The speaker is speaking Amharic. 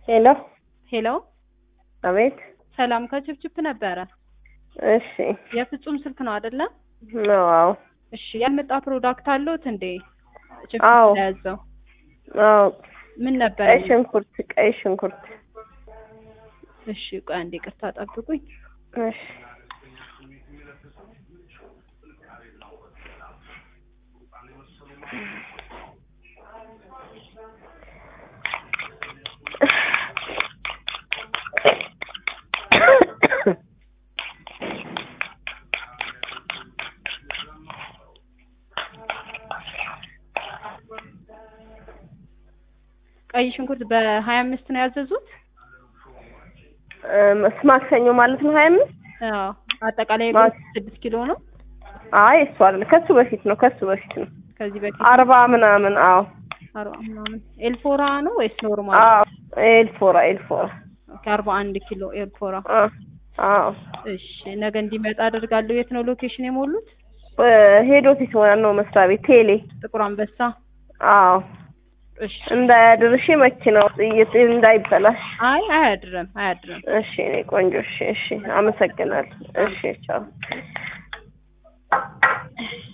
ሄሎ ሄሎ አቤት። ሰላም ከችፕችፕ ነበረ። እሺ የፍጹም ስልክ ነው አይደለ? አዎ እሺ ያልመጣ ፕሮዳክት አለዎት እንዴ? አዎ ችፕችፕ ያዘው አዎ ምን ነበር? ቀይ ሽንኩርት። እሺ ቆይ አንዴ ይቅርታ ጠብቁኝ። እሺ ቀይ ሽንኩርት በ25 ነው ያዘዙት? ማክሰኞ ማለት ነው 25? አዎ አጠቃላይ 6 ኪሎ ነው። አይ እሱ አይደል፣ ከሱ በፊት ነው። ከዚህ በፊት 40 ምናምን። አዎ 40 ምናምን። ኤልፎራ ነው ወይስ ኖርማል? አዎ ኤልፎራ። ኦኬ 41 ኪሎ ኤልፎራ። አዎ እሺ ነገ እንዲመጣ አደርጋለሁ። የት ነው ሎኬሽን የሞሉት? ሄድ ኦፊስ ዋናው መስሪያ ቤት ቴሌ ጥቁር አንበሳ። አዎ እሺ እንዳያድርሽ መኪናው እንዳይበላሽ። አያድርም። እሺ እኔ ቆንጆ። እሺ አመሰግናለሁ። እሺ ቻው።